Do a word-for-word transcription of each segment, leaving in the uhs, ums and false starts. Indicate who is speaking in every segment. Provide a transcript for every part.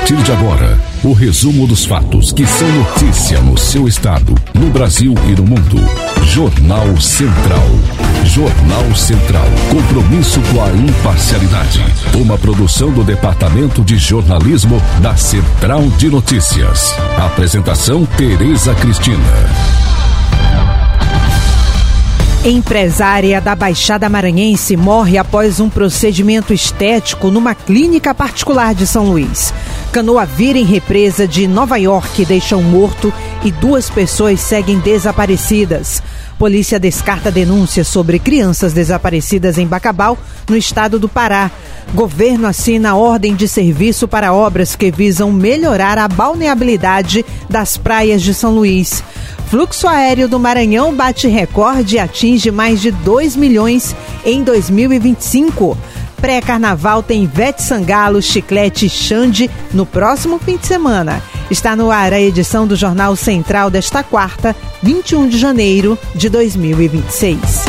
Speaker 1: partir de agora, o resumo dos fatos que são notícia no seu estado, no Brasil e no mundo. Jornal Central. Jornal Central. Compromisso com a imparcialidade. Uma produção do Departamento de Jornalismo da Central de Notícias. Apresentação Tereza Cristina.
Speaker 2: Empresária da Baixada Maranhense morre após um procedimento estético numa clínica particular de São Luís. Canoa vira em represa de Nova York deixa um morto e duas pessoas seguem desaparecidas. Polícia descarta denúncias sobre crianças desaparecidas em Bacabal, no estado do Pará. Governo assina ordem de serviço para obras que visam melhorar a balneabilidade das praias de São Luís. Fluxo aéreo do Maranhão bate recorde e atinge mais de dois milhões em dois mil e vinte e cinco. Pré-carnaval tem Ivete Sangalo, Chiclete e Xande no próximo fim de semana. Está no ar a edição do Jornal Central desta quarta, vinte e um de janeiro de dois mil e vinte e seis.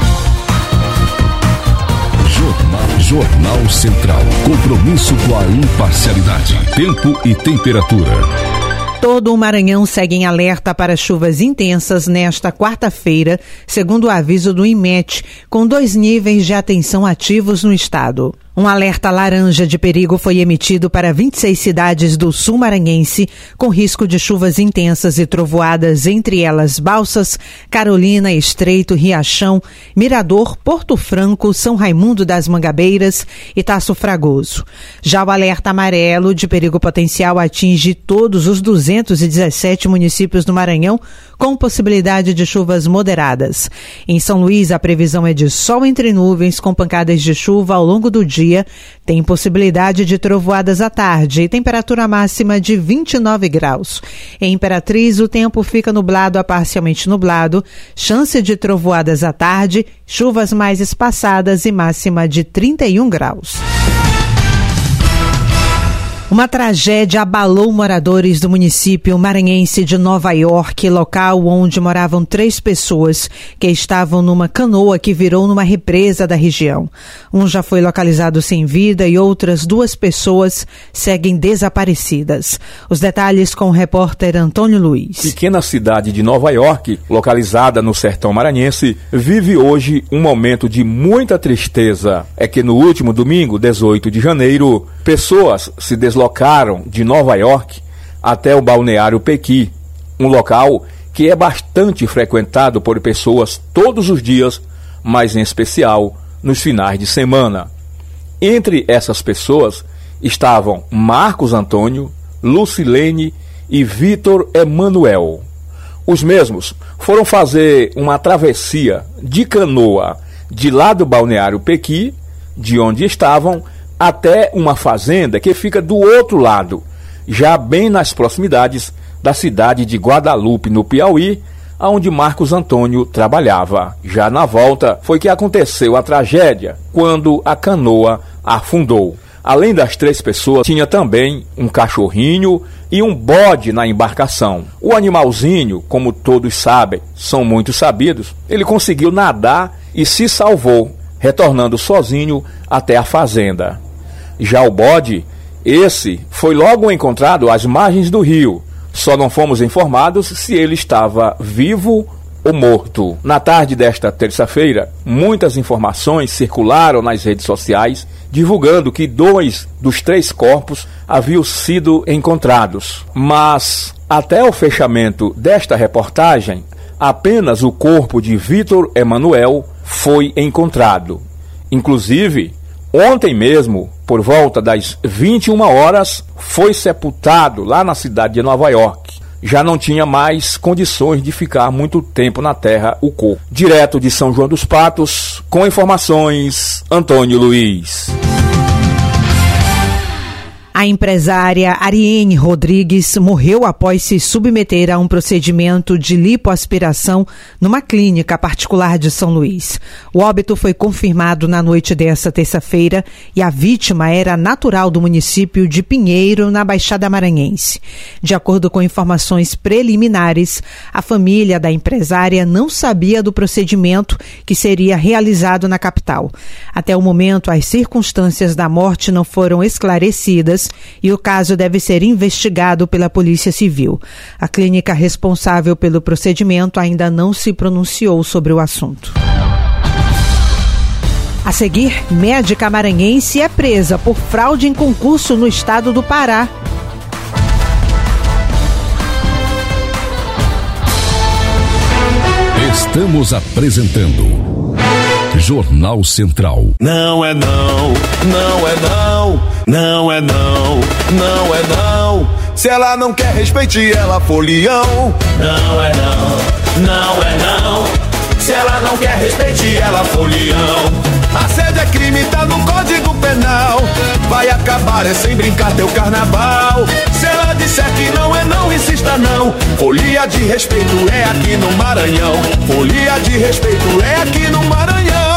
Speaker 1: Jornal, Jornal Central. Compromisso com a imparcialidade. Tempo e temperatura.
Speaker 2: Todo o Maranhão segue em alerta para chuvas intensas nesta quarta-feira, segundo o aviso do INMET, com dois níveis de atenção ativos no estado. Um alerta laranja de perigo foi emitido para vinte e seis cidades do sul maranhense, com risco de chuvas intensas e trovoadas, entre elas Balsas, Carolina, Estreito, Riachão, Mirador, Porto Franco, São Raimundo das Mangabeiras e Taço Fragoso. Já o alerta amarelo de perigo potencial atinge todos os duzentos e dezessete municípios do Maranhão, com possibilidade de chuvas moderadas. Em São Luís, a previsão é de sol entre nuvens, com pancadas de chuva ao longo do dia. Tem possibilidade de trovoadas à tarde e temperatura máxima de vinte e nove graus. Em Imperatriz, o tempo fica nublado a parcialmente nublado, chance de trovoadas à tarde, chuvas mais espaçadas e máxima de trinta e um graus. Uma tragédia abalou moradores do município maranhense de Nova York, local onde moravam três pessoas que estavam numa canoa que virou numa represa da região. Um já foi localizado sem vida e outras duas pessoas seguem desaparecidas. Os detalhes com o repórter Antônio Luiz.
Speaker 3: Pequena cidade de Nova York, localizada no sertão maranhense, vive hoje um momento de muita tristeza. É que no último domingo, dezoito de janeiro, pessoas se deslocaram de Nova York até o balneário Pequi, um local que é bastante frequentado por pessoas todos os dias, mas em especial nos finais de semana. Entre essas pessoas estavam Marcos Antônio, Lucilene e Vitor Emanuel. Os mesmos foram fazer uma travessia de canoa de lá do balneário Pequi, de onde estavam, até uma fazenda que fica do outro lado, já bem nas proximidades da cidade de Guadalupe, no Piauí, onde Marcos Antônio trabalhava. Já na volta foi que aconteceu a tragédia, quando a canoa afundou. Além das três pessoas, tinha também um cachorrinho e um bode na embarcação. O animalzinho, como todos sabem, são muito sabidos, ele conseguiu nadar e se salvou, retornando sozinho até a fazenda. Já o bode, esse foi logo encontrado às margens do rio. Só não fomos informados se ele estava vivo ou morto. Na tarde desta terça-feira, muitas informações circularam nas redes sociais, divulgando que dois dos três corpos haviam sido encontrados. Mas, até o fechamento desta reportagem, apenas o corpo de Vitor Emanuel foi encontrado. Inclusive, ontem mesmo, por volta das vinte e uma horas, foi sepultado lá na cidade de Nova York. Já não tinha mais condições de ficar muito tempo na terra o corpo. Direto de São João dos Patos, com informações, Antônio Luiz.
Speaker 2: A empresária Ariene Rodrigues morreu após se submeter a um procedimento de lipoaspiração numa clínica particular de São Luís. O óbito foi confirmado na noite desta terça-feira e a vítima era natural do município de Pinheiro, na Baixada Maranhense. De acordo com informações preliminares, a família da empresária não sabia do procedimento que seria realizado na capital. Até o momento, as circunstâncias da morte não foram esclarecidas e o caso deve ser investigado pela Polícia Civil. A clínica responsável pelo procedimento ainda não se pronunciou sobre o assunto. A seguir, médica maranhense é presa por fraude em concurso no estado do Pará.
Speaker 1: Estamos apresentando Jornal Central.
Speaker 4: Não é não, não é não, não é não, não é não. Se ela não quer, respeite ela, folião. Não é não, não é não. Se ela não quer, respeite ela, folião. Assédio é crime, tá no Código Penal. Vai acabar, é sem brincar teu carnaval. Se ela disser que não é não, insista não. Folia de respeito é aqui no Maranhão. Folia de respeito é aqui no Maranhão.